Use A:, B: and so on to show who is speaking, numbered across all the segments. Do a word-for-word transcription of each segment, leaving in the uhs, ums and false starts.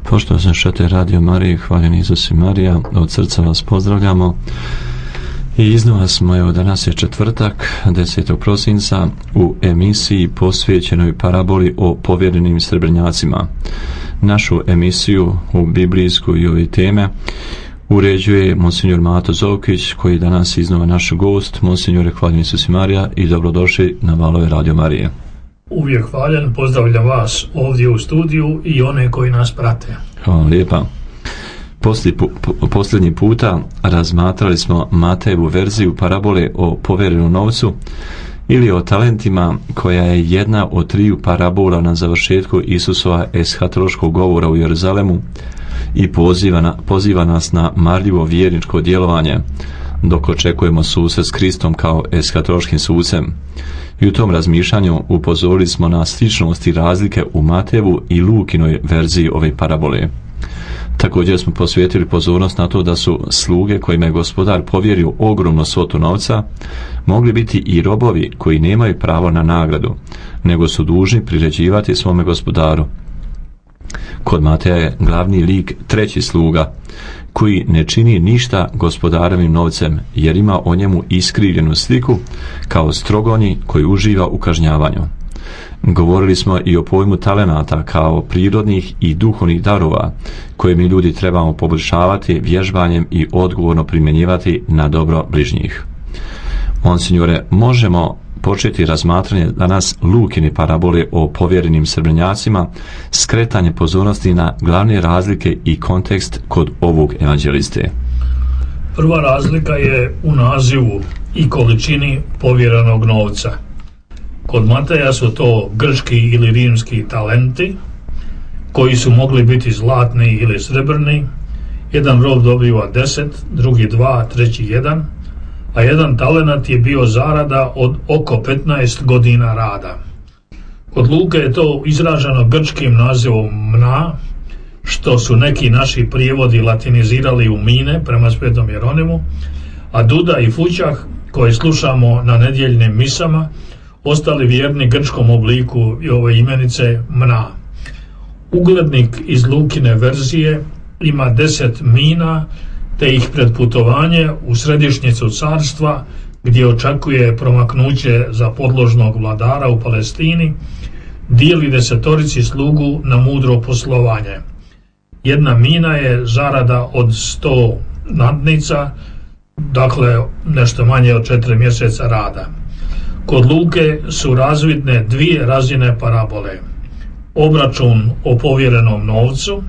A: Poštovani slušatelji Radio Marije, hvaljeni Isus i Marija, od srca vas pozdravljamo i iznova smo, evo danas je četvrtak, desetog prosinca, u emisiji posvećenoj paraboli o povjerenim srebrnjacima. Našu emisiju u biblijsku i ove teme uređuje monsignor Mato Zovkić, koji danas iznova naš gost. Monsignore, hvaljeni Isus i Marija i dobrodošli na valove Radio Marije.
B: Uvijek hvaljen, pozdravljam vas ovdje u studiju i one koji nas prate.
A: Hvala lijepa. Posli, po, posljednji puta razmatrali smo Matejevu verziju parabole o povjerenom novcu ili o talentima, koja je jedna od triju parabola na završetku Isusova eshatološkog govora u Jeruzalemu i poziva, na, poziva nas na marljivo vjerničko djelovanje dok očekujemo susret s Kristom kao eshatološkim sucem. I u tom razmišljanju upozorili smo na sličnost i razlike u Matejevu i Lukinoj verziji ove parabole. Također smo posvetili pozornost na to da su sluge kojima je gospodar povjerio ogromnu svotu novca mogli biti i robovi koji nemaju pravo na nagradu, nego su dužni priređivati svome gospodaru. Kod Mateja je glavni lik treći sluga, koji ne čini ništa gospodarovim novcem, jer ima o njemu iskrivljenu sliku kao strogonji koji uživa u kažnjavanju. Govorili smo i o pojmu talenata kao prirodnih i duhovnih darova koje mi ljudi trebamo poboljšavati vježbanjem i odgovorno primjenjivati na dobro bližnjih. Monsignore, možemo početi razmatranje danas Lukine parabole o povjerenim srebrnjacima, skretanje pozornosti na glavne razlike i kontekst kod ovog evanđeliste.
B: Prva razlika je u nazivu i količini povjerenog novca. Kod Mateja su to grčki ili rimski talenti, koji su mogli biti zlatni ili srebrni. Jedan rob dobiva deset, drugi dva, treći jedan, a jedan talenat je bio zarada od oko petnaest godina rada. Kod Luke je to izraženo grčkim nazivom mna, što su neki naši prijevodi latinizirali u mine prema Svetom Jeronimu, a duda i fućah, koje slušamo na nedjeljnim misama, ostali vjerni grčkom obliku i ove imenice mna. Uglednik iz Lukine verzije ima deset mina, te ih pred putovanje u središnjicu carstva, gdje očekuje promaknuće za podložnog vladara u Palestini, dijeli desetorici slugu na mudro poslovanje. Jedna mina je zarada od sto nadnica, dakle nešto manje od četiri mjeseca rada. Kod Luke su razvidne dvije razine parabole: obračun o povjerenom novcu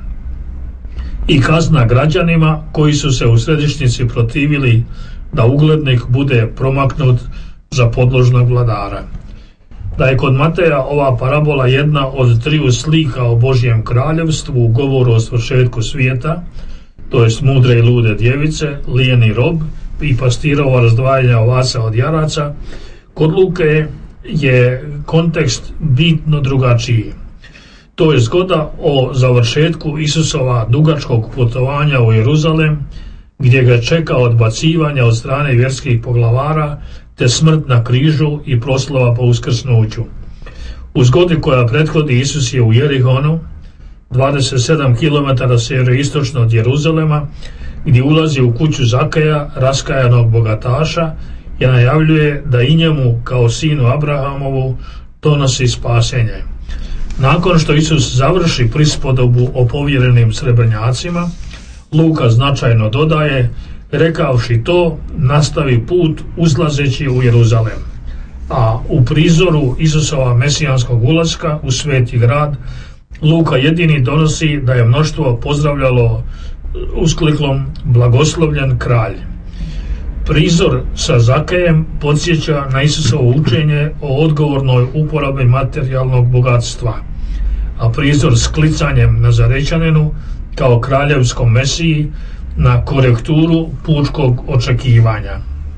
B: i kazna građanima koji su se u središnjici protivili da uglednik bude promaknut za podložnog vladara. Da je kod Mateja ova parabola jedna od triju slika o Božjem kraljevstvu u govoru o svršetku svijeta, to jest mudre i lude djevice, lijeni rob i pastirova razdvajanja ovaca od jaraca, kod Luke je kontekst bitno drugačiji. To je zgoda o završetku Isusova dugačkog putovanja u Jeruzalem, gdje ga čeka odbacivanja od strane vjerskih poglavara, te smrt na križu i proslava po uskrsnuću. U zgodi koja prethodi Isus je u Jerihonu, dvadeset sedam kilometara sjeveroistočno od Jeruzalema, gdje ulazi u kuću Zakeja, raskajanog bogataša, i najavljuje da i njemu kao sinu Abrahamovu donosi spasenje. Nakon što Isus završi prispodobu o povjerenim srebrnjacima, Luka značajno dodaje: rekavši to, nastavi put uzlazeći u Jeruzalem. A u prizoru Isusova mesijanskog ulaska u sveti grad, Luka jedini donosi da je mnoštvo pozdravljalo usklikom blagoslovljen kralj. Prizor sa Zakejem podsjeća na Isusovo učenje o odgovornoj uporabi materijalnog bogatstva, a prizor s klicanjem Nazarećaninu kao kraljevskom mesiji na korekturu pučkog očekivanja.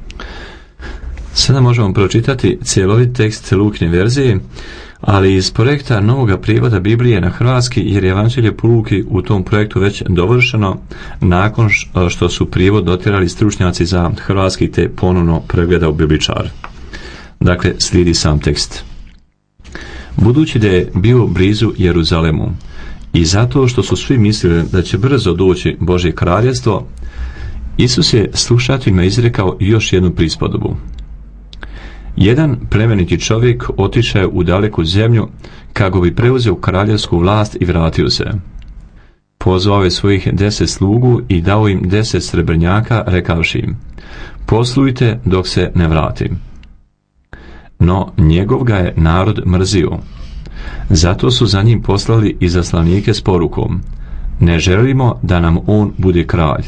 A: Sada možemo pročitati cjelovit tekst Lukine verzije, ali iz projekta novoga prijevoda Biblije na hrvatski, jer je Evanđelje po Luki u tom projektu već dovršeno nakon što su prijevod dotjerali stručnjaci za hrvatski te ponovno pregledao bibličar. Dakle, slijedi sam tekst. Budući da je bio blizu Jeruzalemu I zato što su svi mislili da će brzo doći Božje kraljevstvo, Isus je slušateljima izrekao još jednu prispodobu. Jedan plemeniti čovjek otišao je u daleku zemlju kako bi preuzeo kraljevsku vlast i vratio se. Pozvao je svojih deset slugu i dao im deset srebrnjaka, rekavši im: poslujte dok se ne vratim. No njegov ga je narod mrzio. Zato su za njim poslali izaslanike s porukom: ne želimo da nam on bude kralj.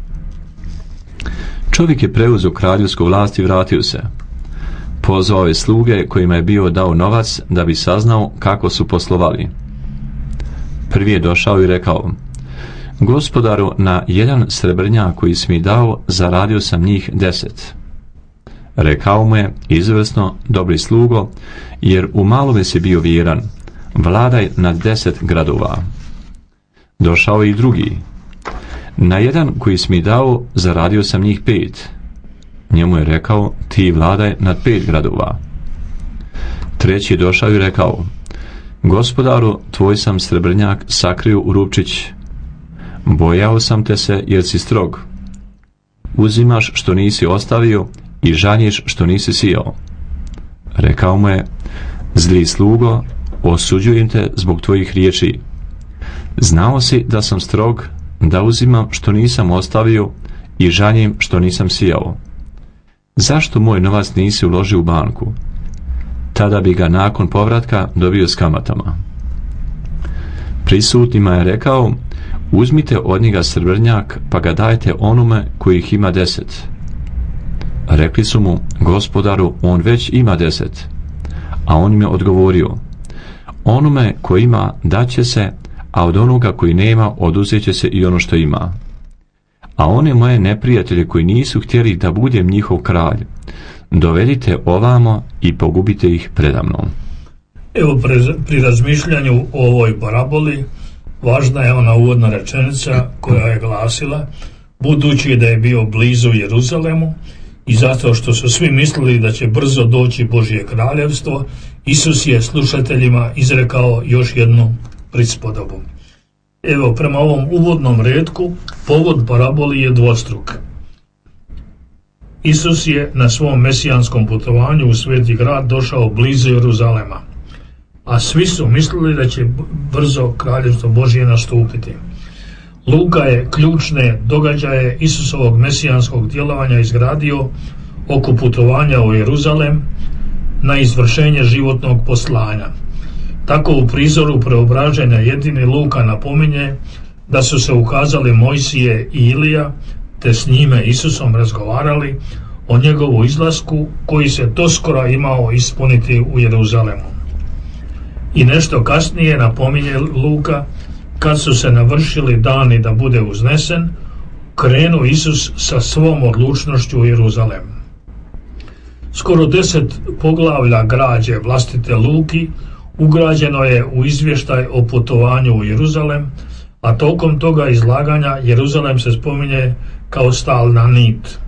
A: Čovjek je preuzeo kraljevsku vlast i vratio se. Pozvao je sluge kojima je bio dao novac da bi saznao kako su poslovali. Prvi je došao i rekao: gospodaru, na jedan srebrnjak koji si mi dao zaradio sam njih deset. Rekao mu je: izvrsno, dobri slugo, jer u malome si bio vjeran, vladaj nad deset gradova. Došao je i drugi: na jedan koji si mi dao zaradio sam njih pet. Njemu je rekao: ti vladaj nad pet gradova. Treći je došao i rekao: gospodaru, tvoj sam srebrnjak sakrio u rupčić. Bojao sam te se jer si strog. Uzimaš što nisi ostavio i žanješ što nisi sijao. Rekao mu je: zli slugo, osuđujem te zbog tvojih riječi. Znao si da sam strog, da uzimam što nisam ostavio i žanjem što nisam sijao. Zašto moj novac nisi uložio u banku? Tada bi ga nakon povratka dobio s kamatama. Prisutnima je rekao: uzmite od njega srebrnjak pa ga dajte onome koji ih ima deset. Rekli su mu: gospodaru, on već ima deset. A on im je odgovorio: onome koji ima daće se, a od onoga koji nema oduzet će se i ono što ima. A one moje neprijatelje koji nisu htjeli da budem njihov kralj, dovedite ovamo i pogubite ih predamnom.
B: Evo, pri, pri razmišljanju o ovoj paraboli važna je ona uvodna rečenica koja je glasila: budući da je bio blizu Jeruzalemu i zato što su svi mislili da će brzo doći Božje kraljevstvo, Isus je slušateljima izrekao još jednu prispodobu. Evo, prema ovom uvodnom retku, povod paraboli je dvostruk. Isus je na svom mesijanskom putovanju u sveti grad došao blizu Jeruzalema, a svi su mislili da će brzo kraljevstvo Božje nastupiti. Luka je ključne događaje Isusovog mesijanskog djelovanja izgradio oko putovanja u Jeruzalem na izvršenje životnog poslanja. Tako u prizoru preobraženja jedini Luka napominje da su se ukazali Mojsije i Ilija, te s njime Isusom razgovarali o njegovu izlasku koji se doskora imao ispuniti u Jeruzalemu. I nešto kasnije napominje Luka: kad su se navršili dani da bude uznesen, krenuo Isus sa svom odlučnošću u Jeruzalem. Skoro deset poglavlja građe vlastite Luki ugrađeno je u izvještaj o putovanju u Jeruzalem, a tokom toga izlaganja Jeruzalem se spominje kao stalna nit.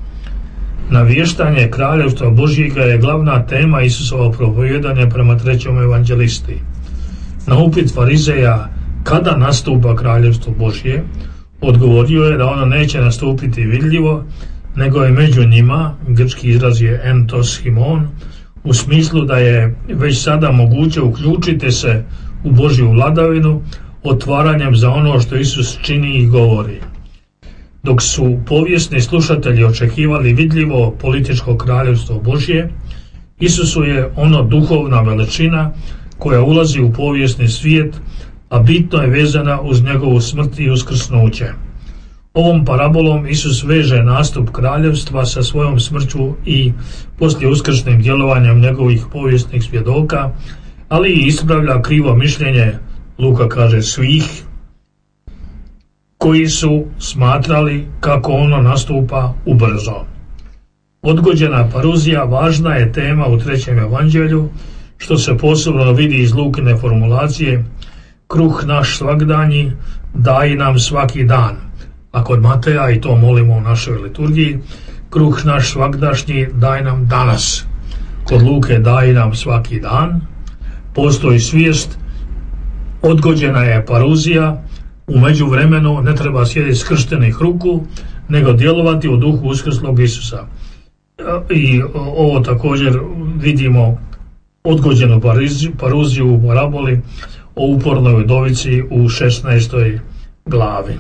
B: Navještanje kraljevstva Božjega je glavna tema Isusova propovijedanja prema trećem evanđelisti. Na upit farizeja kada nastupa kraljevstvo Božje, odgovorio je da ono neće nastupiti vidljivo, nego je među njima, grčki izraz je entos himon, u smislu da je već sada moguće uključiti se u Božju vladavinu otvaranjem za ono što Isus čini i govori. Dok su povijesni slušatelji očekivali vidljivo političko kraljevstvo Božje, Isusu je ono duhovna veličina koja ulazi u povijesni svijet, a bitno je vezana uz njegovu smrt i uskrsnuće. Ovom parabolom Isus veže nastup kraljevstva sa svojom smrću i poslije uskrsnim djelovanjem njegovih povijesnih svjedoka, ali i ispravlja krivo mišljenje, Luka kaže, svih koji su smatrali kako ono nastupa ubrzo. Odgođena paruzija važna je tema u trećem evanđelju, što se posebno vidi iz Lukine formulacije: kruh naš svagdanji daj nam svaki dan. A kod Mateja, i to molimo u našoj liturgiji, kruh naš svagdašnji daj nam danas. Kod Luke daj nam svaki dan. Postoji svijest Odgođena je paruzija, u međuvremenu ne treba sjediti skrštenih ruku, nego djelovati u duhu uskrslog Isusa. I ovo također vidimo odgođenu paruziju u paraboli o upornoj udovici u šesnaestoj glavi.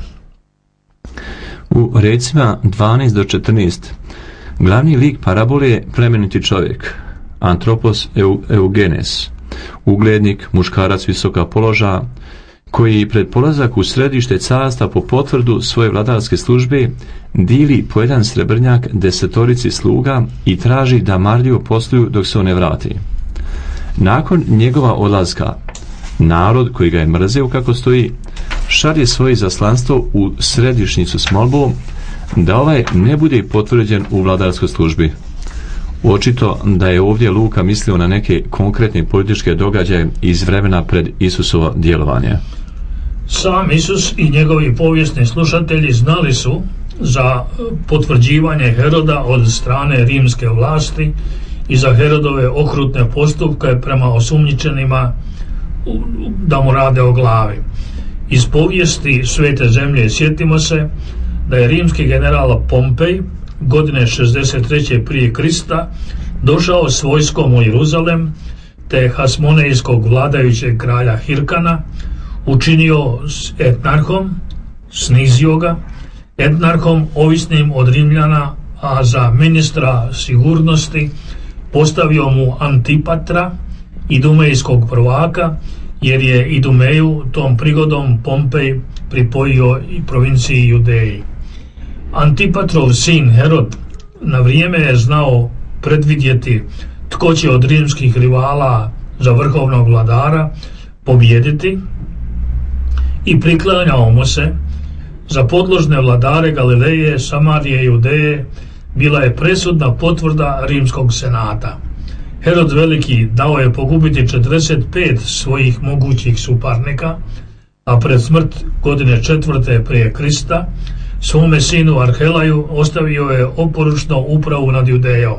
A: U recima dvanaest do četrnaest glavni lik parabole je plemeniti čovjek, antropos eugenes, uglednik, muškarac visoka položaja, koji pred polazak u središte carstva po potvrdu svoje vladarske službe dili po jedan srebrnjak desetorici sluga i traži da marljivo posluju dok se on ne vrati. Nakon njegova odlaska, narod koji ga je mrzeo, kako stoji, šalje svoje izaslanstvo u središnjicu s molbom da ovaj ne bude potvrđen u vladarskoj službi. Očito da je ovdje Luka mislio na neke konkretne političke događaje iz vremena pred Isusovo djelovanje.
B: Sam Isus i njegovi povijesni slušatelji znali su za potvrđivanje Heroda od strane rimske vlasti i za Herodove okrutne postupke prema osumnjičenima da mu rade o glavi. Iz povijesti svete zemlje sjetimo se da je rimski general Pompej godine šezdeset treće prije Krista došao s vojskom u Jeruzalem, te hasmonejskog vladajućeg kralja Hirkana učinio s etnarhom, snizio ga, etnarhom ovisnim od Rimljana, a za ministra sigurnosti postavio mu Antipatra, idumejskog prvaka, jer je Idumeju tom prigodom Pompej pripojio i provinciji Judeji. Antipatrov sin Herod na vrijeme je znao predvidjeti tko će od rimskih rivala za vrhovnog vladara pobijediti i priklanjao mu se. Za podložne vladare Galileje, Samarije i Judeje bila je presudna potvrda rimskog senata. Herod Veliki dao je pogubiti četrdeset pet svojih mogućih suparnika, a pred smrt godine četvrte prije Krista svome sinu Arhelaju ostavio je oporučno upravu nad Judejom.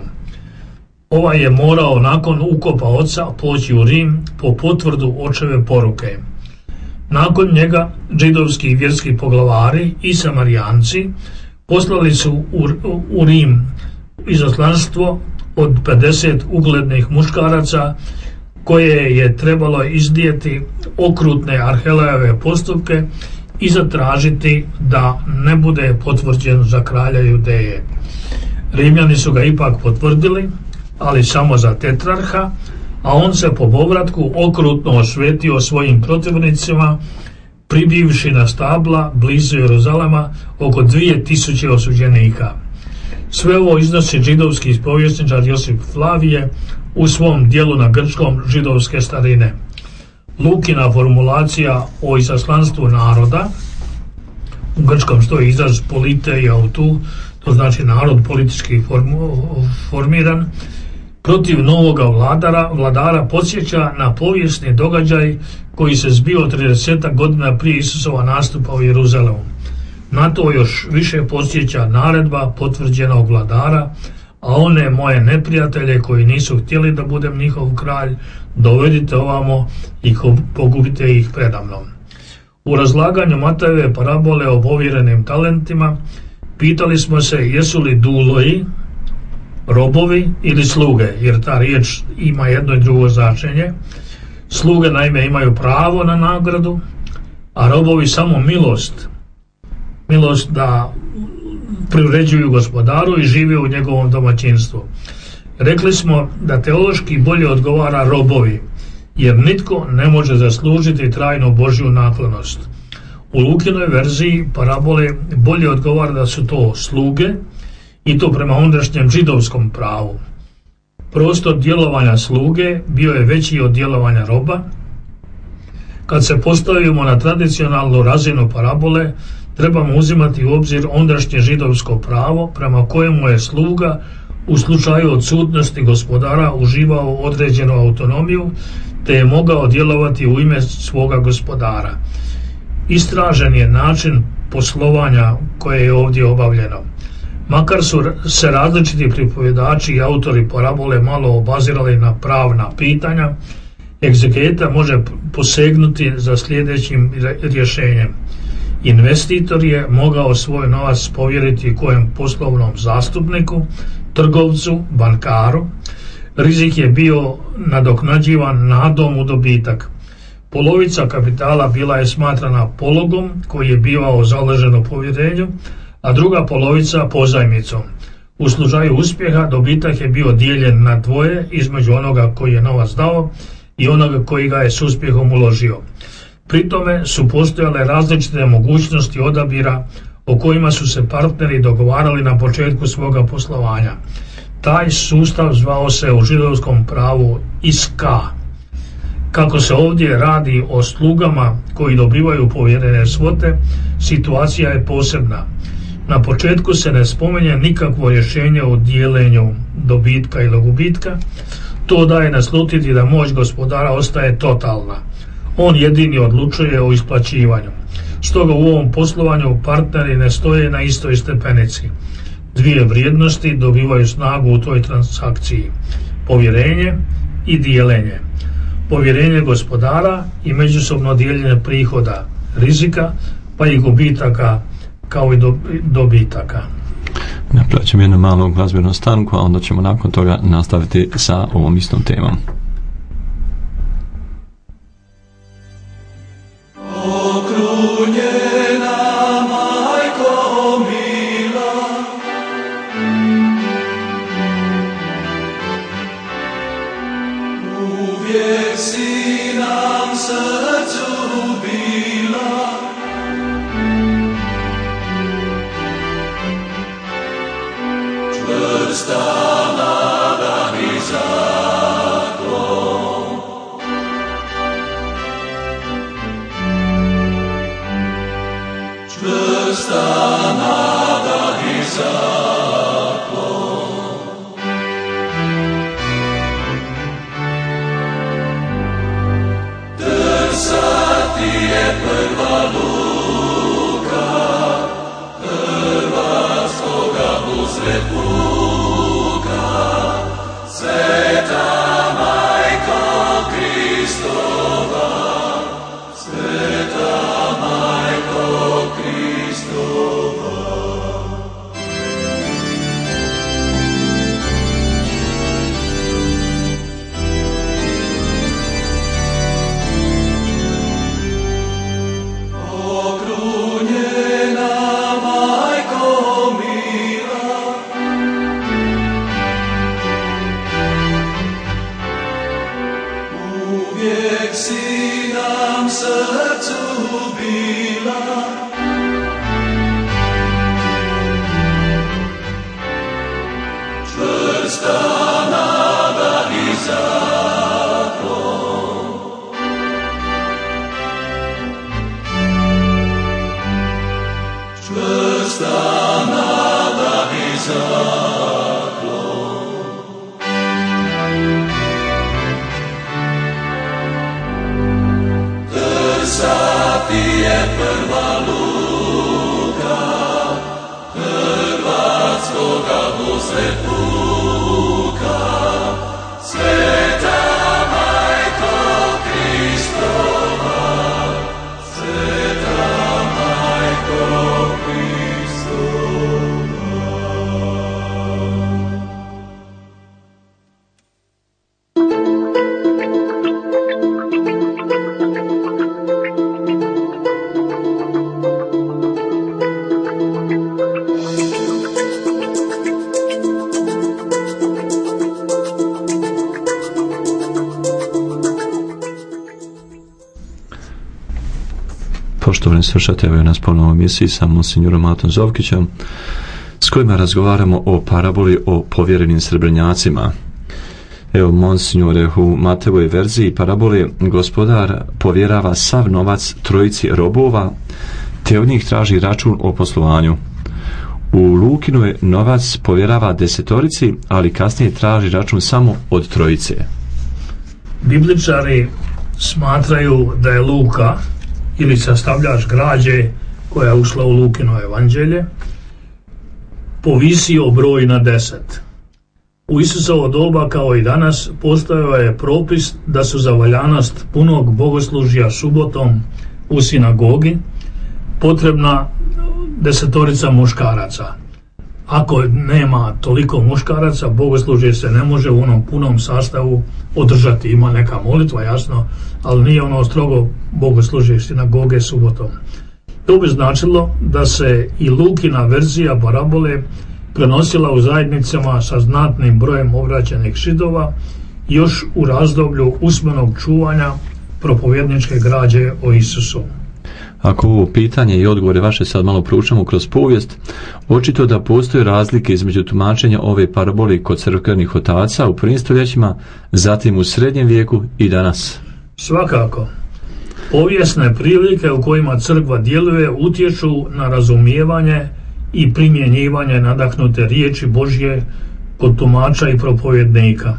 B: Ovaj je morao nakon ukopa oca poći u Rim po potvrdu očeve poruke. Nakon njega židovski vjerski poglavari i Samarijanci poslali su u, u Rim izaslanstvo od pedeset uglednih muškaraca koje je trebalo iznijeti okrutne Arhelajeve postupke i zatražiti da ne bude potvrđen za kralja Judeje. Rimljani su ga ipak potvrdili, ali samo za tetrarha, a on se po povratku okrutno osvetio svojim protivnicima, pribivši na stabla blizu Jeruzalema oko dvije tisuće osuđenika. Sve ovo iznosi židovski povjesničar Josip Flavije u svom dijelu na grčkom židovske starine. Lukina formulacija o izaslanstvu naroda, u grčkom stoji izraz polite i autu, to znači narod politički formu, formiran, protiv novoga vladara, vladara podsjeća na povijesni događaj koji se zbio trideset godina prije Isusova nastupa u Jeruzalemu. Na to još više podsjeća naredba potvrđenog vladara, a one moje neprijatelje koji nisu htjeli da budem njihov kralj, dovedite ovamo i pogubite ih predamnom. U razlaganju Matejeve parabole o povjerenim talentima pitali smo se jesu li duloji robovi ili sluge, jer ta riječ ima jedno i drugo značenje. Sluge naime imaju pravo na nagradu, a robovi samo milost. Milost da priuređuju gospodaru i žive u njegovom domaćinstvu. Rekli smo da teološki bolje odgovara robovi, jer nitko ne može zaslužiti trajnu Božju naklonost. U Lukinoj verziji parabole bolje odgovara da su to sluge, i to prema ondašnjem židovskom pravu. Prostor djelovanja sluge bio je veći od djelovanja roba. Kad se postavimo na tradicionalnu razinu parabole, trebamo uzimati u obzir ondašnje židovsko pravo prema kojemu je sluga u slučaju odsutnosti gospodara uživao određenu autonomiju, te je mogao djelovati u ime svoga gospodara. Istražen je način poslovanja koje je ovdje obavljeno. Makar su se različiti pripovjedači i autori parabole malo obazirali na pravna pitanja, egzegeta može posegnuti za sljedećim rješenjem. Investitor je mogao svoj novac povjeriti kojem poslovnom zastupniku, trgovcu, bankaru. Rizik je bio nadoknađivan nadom u dobitak. Polovica kapitala bila je smatrana pologom koji je bivao založen u povjerenju, a druga polovica pozajmicom. U slučaju uspjeha dobitak je bio dijeljen na dvoje između onoga koji je novac dao i onoga koji ga je s uspjehom uložio. Pri tome su postojale različite mogućnosti odabira o kojima su se partneri dogovarali na početku svoga poslovanja. Taj sustav zvao se u židovskom pravu iska. Kako se ovdje radi o slugama koji dobivaju povjerene svote, situacija je posebna. Na početku se ne spominje nikakvo rješenje o dijelenju dobitka ili gubitka. To daje naslutiti da moć gospodara ostaje totalna. On jedini odlučuje o isplaćivanju. Stoga u ovom poslovanju partneri ne stoje na istoj stepenici. Dvije vrijednosti dobivaju snagu u toj transakciji: povjerenje i dijelenje. Povjerenje gospodara i međusobno dijeljenje prihoda, rizika, pa i gubitaka kao i dobitaka.
A: Napravit ćemo jednu malu glazbenu stanku, a onda ćemo nakon toga nastaviti sa ovom istom temom. Poštovani slušatelji, evo nas ponovno u emisiji sa monsignorom Matom Zovkićem, s kojima razgovaramo o paraboli o povjerenim srebrnjacima. Evo, monsignore, u Matevoj verziji parabole gospodar povjerava sav novac trojici robova, te od njih traži račun o poslovanju. U Lukinoj novac povjerava desetorici, ali kasnije traži račun samo od trojice.
B: Bibličari smatraju da je Luka, ili sastavljač građe koja je ušla u Lukino evanđelje, povisio broj na deset. U Isusovo doba, kao i danas, postojao je propis da su za valjanost punog bogoslužja subotom u sinagogi potrebna desetorica muškaraca. Ako nema toliko muškaraca, bogoslužje se ne može u onom punom sastavu održati. Ima neka molitva, jasno, ali nije ono strogo bogoslužje sinagoge subotom. To bi značilo da se i Lukina verzija parabole prenosila u zajednicama sa znatnim brojem obraćenih Židova još u razdoblju usmenog čuvanja propovjedničke građe o Isusu.
A: Ako ovo pitanje i odgovore vaše sad malo proučamo kroz povijest, očito da postoje razlike između tumačenja ove parabole kod crkvenih otaca u prvim stoljećima, zatim u srednjem vijeku i danas.
B: Svakako. Povijesne prilike u kojima crkva djeluje utječu na razumijevanje i primjenjivanje nadahnute riječi Božje kod tumača i propovjednika.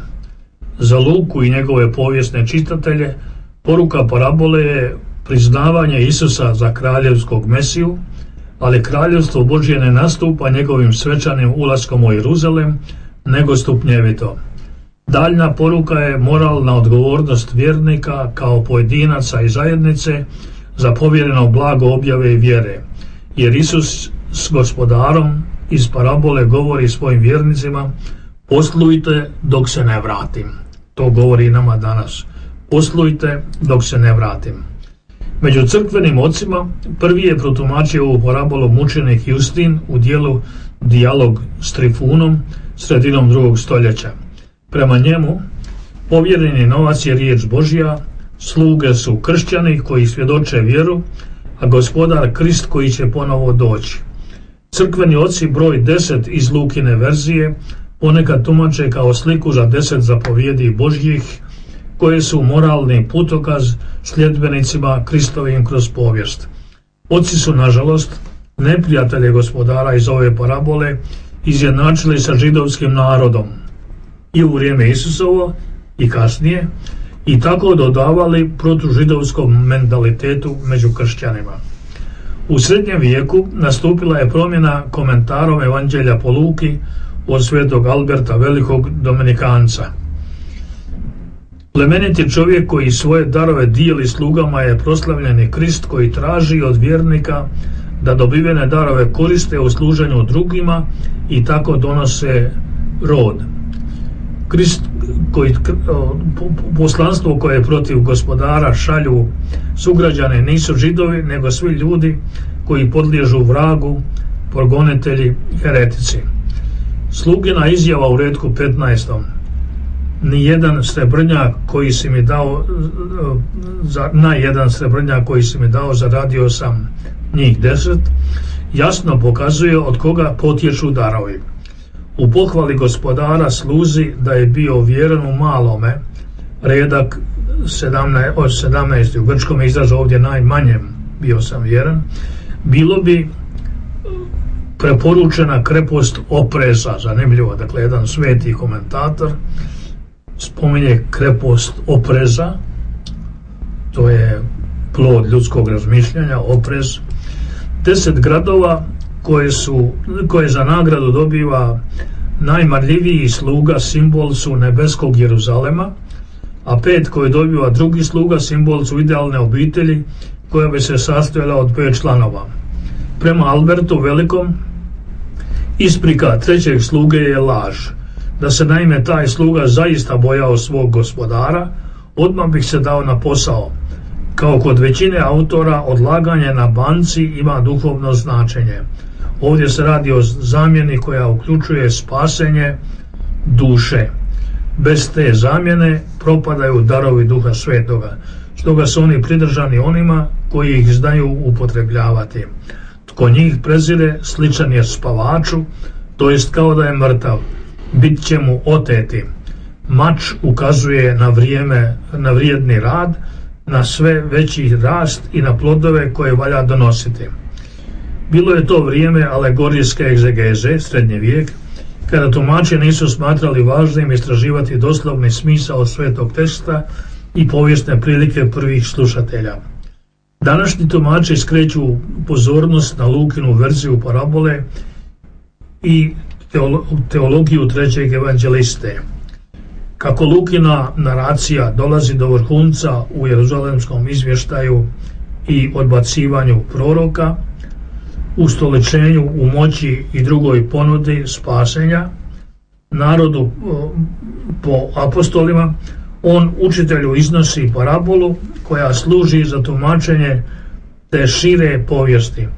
B: Za Luku i njegove povijesne čitatelje poruka parabole je priznavanje Isusa za kraljevskog Mesiju, ali kraljevstvo Božje ne nastupa njegovim svečanim ulaskom u Jeruzalem, nego stupnjevito. Daljna poruka je moralna odgovornost vjernika kao pojedinaca i zajednice za povjereno blago objave i vjere, jer Isus s gospodarom iz parabole govori svojim vjernicima: poslujte dok se ne vratim. To govori nama danas. Poslujte dok se ne vratim. Među crkvenim ocima prvi je protumačio ovu parabolu mučenik Justin u dijelu Dijalog s Trifunom sredinom drugog stoljeća. Prema njemu, povjereni novac je riječ Božja, sluge su kršćani koji svjedoče vjeru, a gospodar Krist koji će ponovo doći. Crkveni oci broj deset iz Lukine verzije ponekad tumače kao sliku za deset zapovjedi Božjih, koje su moralni putokaz sljedbenicima Kristovim kroz povijest. Oci su, nažalost, neprijatelje gospodara iz ove parabole izjednačili sa židovskim narodom i u vrijeme Isusovo i kasnije, i tako dodavali protužidovskom mentalitetu među kršćanima. U srednjem vijeku nastupila je promjena komentarom Evanđelja po Luki od svetog Alberta Velikog Dominikanca. Plemeniti čovjek koji svoje darove dijeli slugama je proslavljeni Krist koji traži od vjernika da dobivene darove koriste u služenju drugima i tako donose rod. Krist koji, poslanstvo koje protiv gospodara šalju sugrađane nisu Židovi, nego svi ljudi koji podliježu vragu, progonitelji, heretici. Slugina izjava u retku petnaestom: ni jedan srebrnjak koji si mi dao za, na jedan srebrnjak koji si mi dao zaradio sam njih deset, jasno pokazuje od koga potječu darovi. U pohvali gospodara sluzi da je bio vjeran u malome, redak sedamnaest, od sedamnaest u grčkom izrazu ovdje najmanjem bio sam vjeran, bilo bi preporučena krepost opreza. Zanimljivo, dakle jedan sveti komentator spominje krepost opreza, to je plod ljudskog razmišljanja, oprez. Deset gradova koje su, koje za nagradu dobiva najmarljiviji sluga simbol su nebeskog Jeruzalema, a pet koje dobiva drugi sluga simbol su idealne obitelji koja bi se sastojala od pet članova. Prema Albertu Velikom, isprika trećeg sluge je laž. Da se naime taj sluga zaista bojao svog gospodara, odmah bih se dao na posao. Kao kod većine autora, odlaganje na banci ima duhovno značenje. Ovdje se radi o zamjeni koja uključuje spasenje duše. Bez te zamjene propadaju darovi Duha Svetoga, stoga su oni pridržani onima koji ih znaju upotrebljavati. Tko njih prezire, sličan je spavaču, to jest kao da je mrtav, bit će mu oteti. Mač ukazuje na vrijeme, na vrijedni rad, na sve veći rast i na plodove koje valja donositi. Bilo je to vrijeme alegorijske egzegeze, srednji vijek, kada tumači nisu smatrali važnim istraživati doslovni smisao svetog teksta i povijesne prilike prvih slušatelja. Današnji tumači skreću pozornost na Lukinu verziju parabole i teologiju trećeg evanđeliste. Kako Lukina naracija dolazi do vrhunca u jeruzalemskom izvještaju i odbacivanju proroka, ustoličenju u moći i drugoj ponudi spasenja narodu po apostolima, on učitelju iznosi parabolu koja služi za tumačenje te šire povijesti.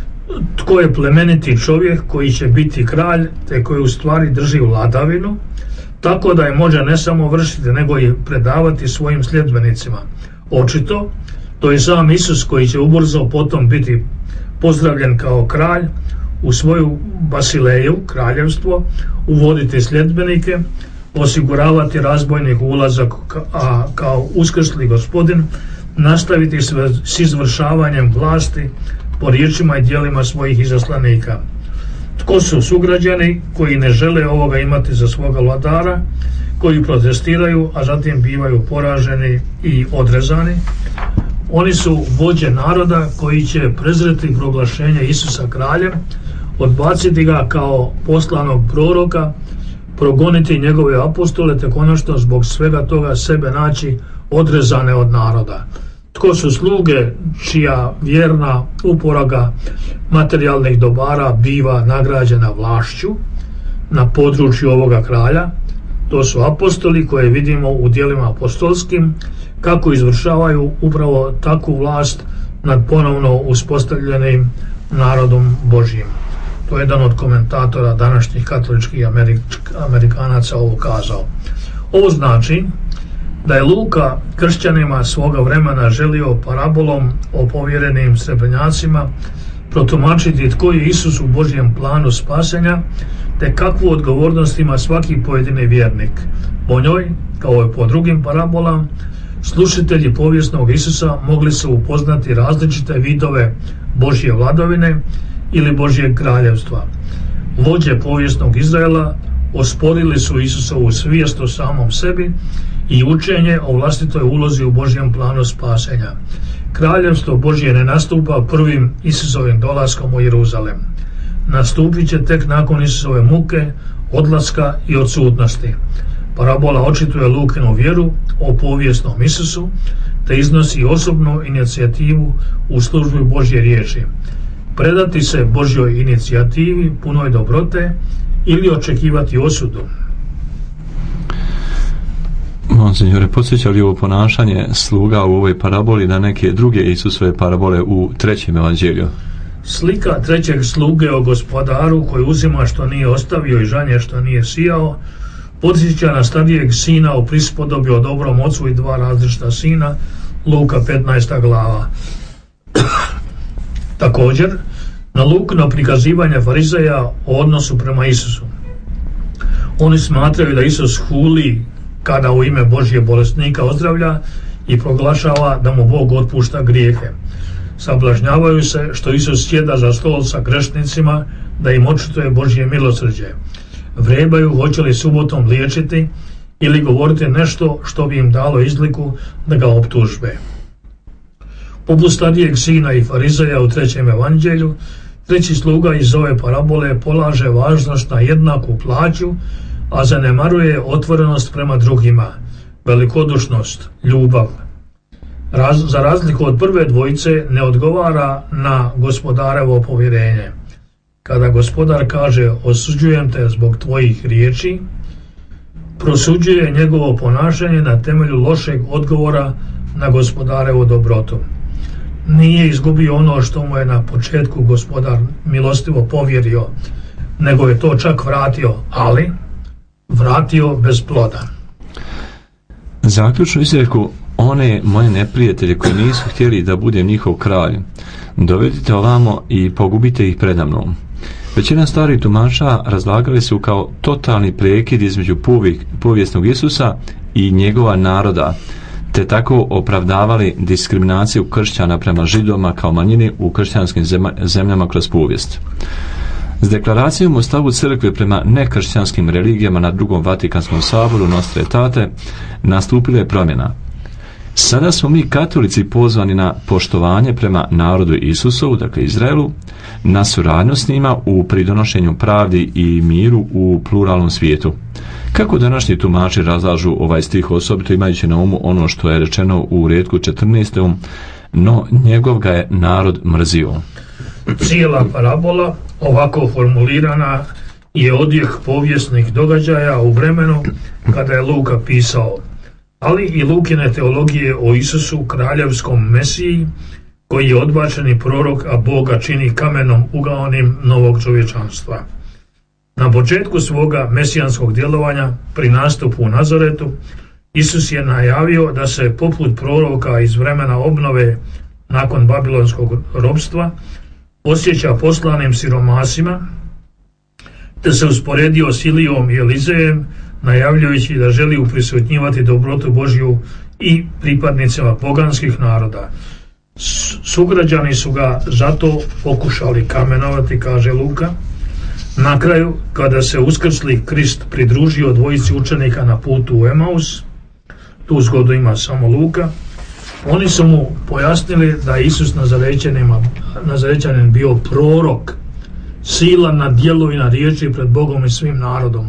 B: Tko je plemeniti čovjek koji će biti kralj, te koji u stvari drži vladavinu, tako da je može ne samo vršiti, nego i predavati svojim sljedbenicima. Očito, to je sam Isus koji će ubrzo potom biti pozdravljen kao kralj u svoju basileju, kraljevstvo, uvoditi sljedbenike, osiguravati razbojnih ulazak, a kao uskrsli gospodin nastaviti s izvršavanjem vlasti po riječima i djelima svojih izaslanika. Tko su sugrađani koji ne žele ovoga imati za svoga vladara, koji protestiraju, a zatim bivaju poraženi i odrezani? Oni su vođe naroda koji će prezreti proglašenje Isusa kraljem, odbaciti ga kao poslanog proroka, progoniti njegove apostole, te konačno zbog svega toga sebe naći odrezane od naroda. Tko su sluge čija vjerna uporaga materijalnih dobara biva nagrađena vlašću na području ovoga kralja? To su apostoli koje vidimo u djelima apostolskim kako izvršavaju upravo takvu vlast nad ponovno uspostavljenim narodom Božjim. To je jedan od komentatora današnjih katoličkih Amerikanaca ovo kazao. Ovo znači da je Luka kršćanima svoga vremena želio parabolom o povjerenim srebrnjacima protumačiti tko je Isus u Božjem planu spasenja, te kakvu odgovornost ima svaki pojedini vjernik. Po njoj, kao i po drugim parabolama, slušatelji povijesnog Isusa mogli su upoznati različite vidove Božje vladavine ili Božjeg kraljevstva. Vođe povijesnog Izraela osporili su Isusovu svijest o samom sebi i učenje o vlastitoj ulozi u Božjem planu spasenja. Kraljevstvo Božje ne nastupa prvim Isusovim dolaskom u Jeruzalem. Nastupit će tek nakon Isusove muke, odlaska i odsutnosti. Parabola očituje Lukinu vjeru o povijesnom Isusu, te iznosi osobnu inicijativu u službi Božje riječi. Predati se Božjoj inicijativi punoj dobrote ili očekivati osudu.
A: Monsignore, podsjeća li ovo ponašanje sluga u ovoj paraboli na neke druge Isusove parabole u trećem evanđelju?
B: Slika trećeg sluge o gospodaru koji uzima što nije ostavio i žanje što nije sijao podsjeća na starijeg sina u prispodobi o dobrom ocu i dva različita sina, Luka petnaesta glava. Također, na Lukino prikazivanje farizeja o odnosu prema Isusu. Oni smatraju da Isus huli kada u ime Božje bolesnika ozdravlja i proglašava da mu Bog otpušta grijehe. Sablažnjavaju se što Isus sjeda za stol sa grešnicima da im očituje Božje milosrđe. Vrebaju hoće li subotom liječiti ili govoriti nešto što bi im dalo izliku da ga optužbe. Poput starijeg sina i farizeja u trećem evanđelju, treći sluga iz ove parabole polaže važnost na jednaku plaću, a zanemaruje otvorenost prema drugima, velikodušnost, ljubav. Raz, za razliku od prve dvojice ne odgovara na gospodarevo povjerenje. Kada gospodar kaže osuđujem te zbog tvojih riječi, prosuđuje njegovo ponašanje na temelju lošeg odgovora na gospodarevu dobrotu. Nije izgubio ono što mu je na početku gospodar milostivo povjerio, nego je to čak vratio, ali vratio bez ploda.
A: Zaključnu izreku, one moje neprijatelje koji nisu htjeli da budem njihov kralj, dovedite ovamo i pogubite ih predamnom. Većina starih tumača razlagali su kao totalni prekid između povijesnog Isusa i njegova naroda, te tako opravdavali diskriminaciju kršćana prema Židovima kao manjini u kršćanskim zemljama kroz povijest. S deklaracijom o stavu crkve prema nekršćanskim religijama na drugom Vatikanskom saboru Nostre Aetate nastupila je promjena. Sada smo mi katolici pozvani na poštovanje prema narodu Isusovu, dakle Izraelu, na suradnju s njima u pridonošenju pravdi i miru u pluralnom svijetu. Kako današnji tumači razlažu ovaj stih, osobito imajući na umu ono što je rečeno u retku četrnaestom, no njegov ga je narod mrzio.
B: Cijela parabola, ovako formulirana, je odjek povijesnih događaja u vremenu kada je Luka pisao, ali i Lukine teologije o Isusu, kraljevskom Mesiji, koji je odbačeni prorok, a Boga čini kamenom ugaonim novog čovječanstva. Na početku svoga mesijanskog djelovanja, pri nastupu u Nazaretu, Isus je najavio da se poput proroka iz vremena obnove nakon babilonskog ropstva osjeća poslanim siromasima, te se usporedio s Ilijom i Elizejem, najavljujući da želi uprisutnjivati dobrotu Božju i pripadnicima poganskih naroda. Sugrađani su ga zato pokušali kamenovati, kaže Luka. Na kraju, kada se uskrsli Krist pridružio dvojici učenika na putu u Emaus, tu zgodu ima samo Luka, oni su mu pojasnili da je Isus Nazarećanin bio prorok, silan na djelu i na riječi pred Bogom i svim narodom.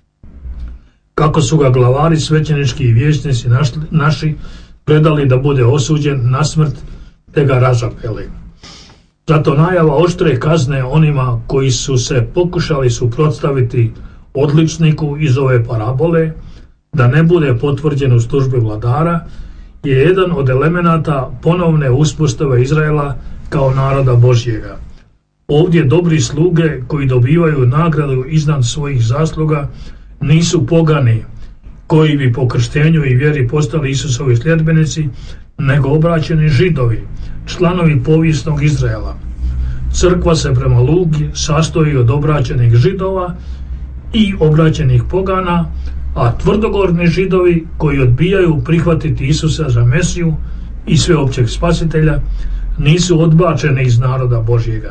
B: Kako su ga glavari, svećenički i vijećnici naši predali da bude osuđen na smrt, te ga razapeli. Zato najava oštre kazne onima koji su se pokušali suprotstaviti odličniku iz ove parabole, da ne bude potvrđen u službi vladara, je jedan od elemenata ponovne uspostave Izraela kao naroda Božjega. Ovdje dobri sluge koji dobivaju nagradu iznad svojih zasluga nisu pogani koji bi po krštenju i vjeri postali Isusovi sljedbenici, nego obraćeni Židovi, članovi povijesnog Izraela. Crkva se prema Luki sastoji od obraćenih Židova i obraćenih pogana, a tvrdogorni Židovi koji odbijaju prihvatiti Isusa za Mesiju i sveopćeg spasitelja nisu odbačeni iz naroda Božjega.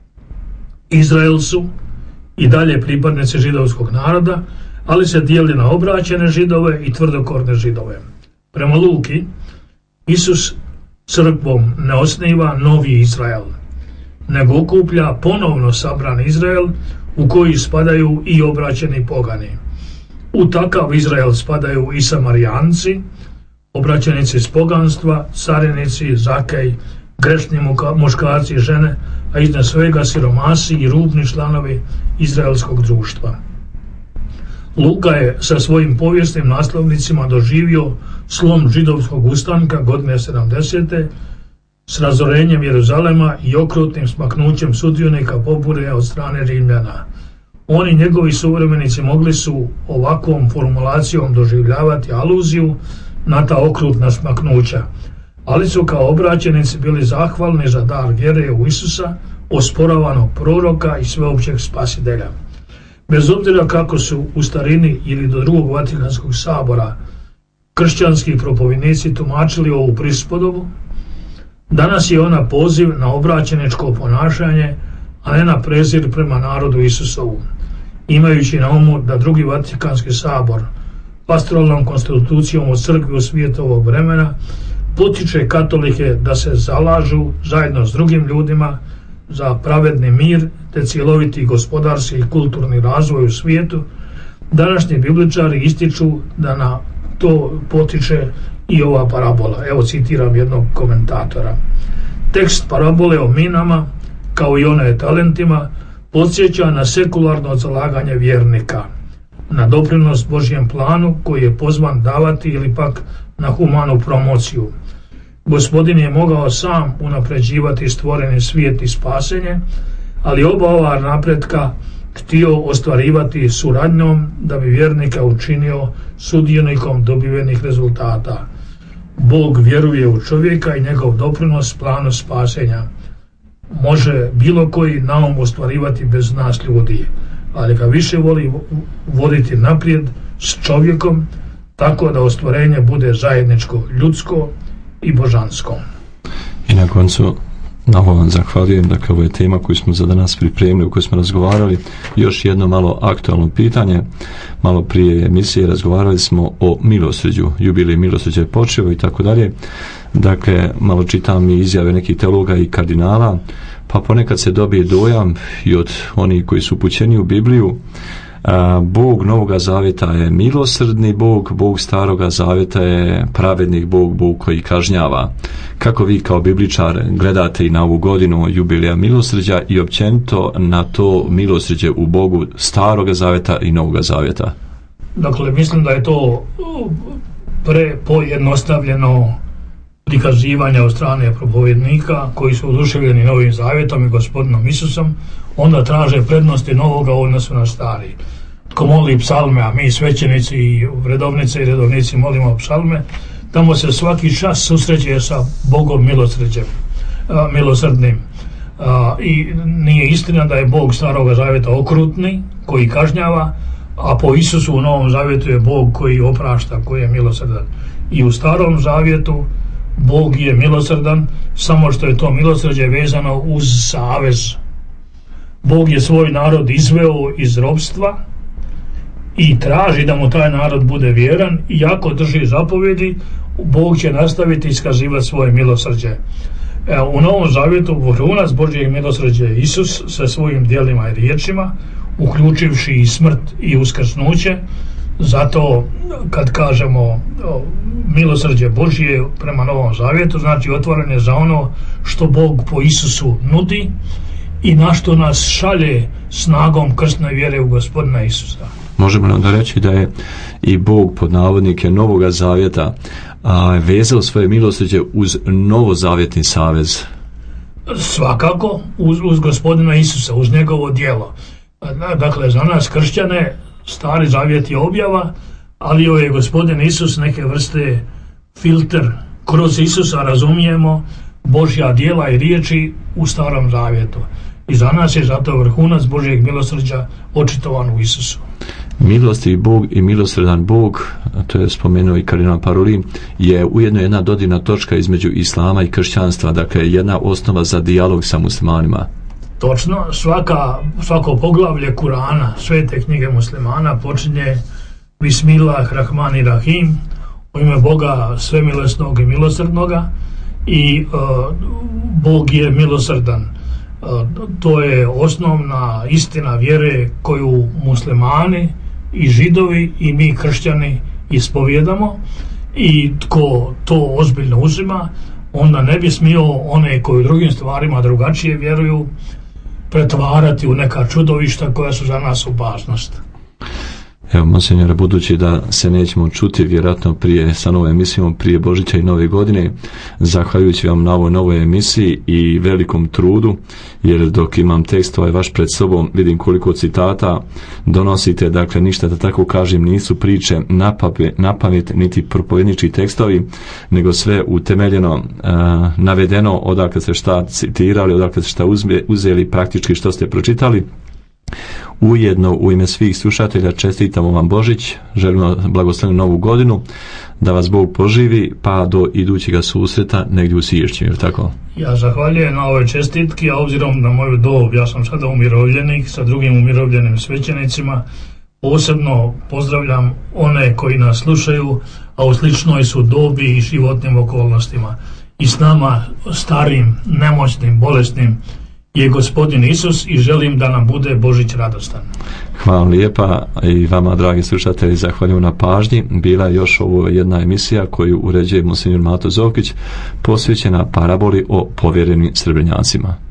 B: Izrael su i dalje pripadnici židovskog naroda, ali se dijeli na obraćene Židove i tvrdokorne Židove. Prema Luki, Isus crkvom ne osniva novi Izrael, nego okuplja ponovno sabran Izrael u koji spadaju i obraćeni pogani. U takav Izrael spadaju i Samarijanci, obraćenici iz poganstva, carinici, zakej, grešni muškarci i žene, a iznad svega siromasi i rubni članovi izraelskog društva. Luka je sa svojim povijesnim naslovnicima doživio slom židovskog ustanka godine sedamdesete s razorenjem Jeruzalema i okrutnim smaknućem sudionika pobune od strane Rimljana. Oni, njegovi suvremenici, mogli su ovakvom formulacijom doživljavati aluziju na ta okrutna smaknuća, ali su kao obraćenici bili zahvalni za dar vjere u Isusa, osporavanog proroka i sveopćeg spasitelja. Bez obzira kako su u starini ili do drugog Vatikanskog sabora kršćanski propovjednici tumačili ovu prispodobu, danas je ona poziv na obraćeničko ponašanje, a ne na prezir prema narodu Isusovu, imajući na umu da drugi Vatikanski sabor pastoralnom konstitucijom o crkvi u svijetu ovog vremena potiče katolike da se zalažu zajedno s drugim ljudima za pravedni mir te cjeloviti gospodarski i kulturni razvoj u svijetu. Današnji bibličari ističu da na to potiče i ova parabola. Evo citiram jednog komentatora. Tekst parabole o minama, kao i one talentima, podsjeća na sekularno zalaganje vjernika, na doprinos Božjem planu koji je pozvan davati ili pak na humanu promociju. Gospodin je mogao sam unapređivati stvoreni svijet i spasenje, ali oba ova napretka htio ostvarivati suradnjom da bi vjernika učinio sudionikom dobivenih rezultata. Bog vjeruje u čovjeka i njegov doprinos planu spasenja može bilo koji naum ostvarivati bez nas ljudi, ali ga više voli voditi naprijed s čovjekom, tako da ostvarenje bude zajedničko, ljudsko i božansko.
A: I na koncu Na ovo vam zahvaljujem. Dakle, ovo je tema koju smo za danas pripremili, u kojoj smo razgovarali. Još jedno malo aktualno pitanje. Malo prije emisije razgovarali smo o milosrđu. Jubilej milosrđa je počeo i tako dalje. Dakle, malo čitam i izjave nekih teologa i kardinala, pa ponekad se dobije dojam i od onih koji su upućeni u Bibliju, a, Bog Novoga Zavjeta je milosrdni Bog, Bog Staroga Zavjeta je pravednik Bog, Bog koji kažnjava. Kako vi kao bibličar gledate i na ovu godinu jubileja milosrđa i općenito na to milosrđe u Bogu Staroga Zavjeta i Novoga Zavjeta?
B: Dakle, mislim da je to prepojednostavljeno prikazivanja od strane propovjednika koji su oduševljeni Novim Zavjetom i Gospodinom Isusom, onda traže prednosti novoga u odnosu na stari. Tko moli psalme, a mi svećenici i redovnice i redovnici molimo psalme, tamo se svaki čas susreće sa Bogom milosrđem, a, milosrdnim. A, I nije istina da je Bog Staroga Zavjeta okrutni, koji kažnjava, a po Isusu u Novom Zavjetu je Bog koji oprašta, koji je milosrdan. I u Starom Zavjetu Bog je milosrdan, samo što je to milosrđe vezano uz savez. Bog je svoj narod izveo iz ropstva i traži da mu taj narod bude vjeran, i ako drži zapovjedi, Bog će nastaviti iskazivati svoje milosrđe. Evo, u Novom Zavjetu vrhunac Božjeg milosrđa je Isus sa svojim djelima i riječima, uključivši i smrt i uskrsnuće. Zato kad kažemo o, milosrđe Božje prema Novom Zavjetu, znači otvorene za ono što Bog po Isusu nudi i na što nas šalje snagom krstne vjere u Gospodina Isusa.
A: Možemo onda reći da je i Bog pod navodnike Novoga Zavjeta a, vezao svoje milosrđe uz novozavjetni savez?
B: Svakako uz, uz Gospodina Isusa, uz njegovo djelo. Dakle, za nas kršćane Stari Zavjet je objava, ali joj je Gospodin Isus neke vrste filter. Kroz Isusa razumijemo Božja djela i riječi u Starom Zavjetu. I za nas je zato vrhunac Božjeg milosrđa očitovan u Isusu.
A: Milosti Bog i milosrdan Bog, to je spomenuo i kardinal Parolin, je ujedno jedna dodirna točka između islama i kršćanstva, dakle jedna osnova za dijalog sa muslimanima.
B: Točno, svaka, svako poglavlje Kurana, svete knjige muslimana, počinje Bismillahirrahmanirrahim, u ime Boga svemilosnog i milosrdnoga, i uh, Bog je milosrdan. Uh, to je osnovna istina vjere koju muslimani i židovi i mi kršćani ispovjedamo, i tko to ozbiljno uzima, onda ne bi smio one koji u drugim stvarima drugačije vjeruju pretvarati u neka čudovišta koja su za nas opasnost.
A: Evo, monsenjore, budući da se nećemo čuti vjerojatno prije sa novom emisijom prije Božića i Nove godine, zahvaljujući vam na ovoj novoj emisiji i velikom trudu, jer dok imam tekst ovaj vaš pred sobom, vidim koliko citata donosite, dakle ništa da tako kažem nisu priče na pamet niti propovjednički tekstovi, nego sve utemeljeno, uh, navedeno odakle ste šta citirali, odakle ste šta uzme, uzeli, praktički što ste pročitali. Ujedno u ime svih slušatelja čestitamo vam Božić, želimo blagoslovenu novu godinu, da vas Bog poživi pa do idućega susreta negdje u siječnju, je li tako?
B: Ja zahvaljujem na ovoj čestitki, a obzirom na moju dob, ja sam sada umirovljenik sa drugim umirovljenim svećenicima, posebno pozdravljam one koji nas slušaju, a u sličnoj su dobi i životnim okolnostima. I s nama starim, nemoćnim, bolesnim je Gospodin Isus, i želim da nam bude Božić radostan.
A: Hvala lijepa i vama, dragi slušatelji, zahvaljujem na pažnji. Bila je još ovo jedna emisija koju uređuje monsenjor Mato Zovkić, posvećena paraboli o povjerenim Srebrnjacima.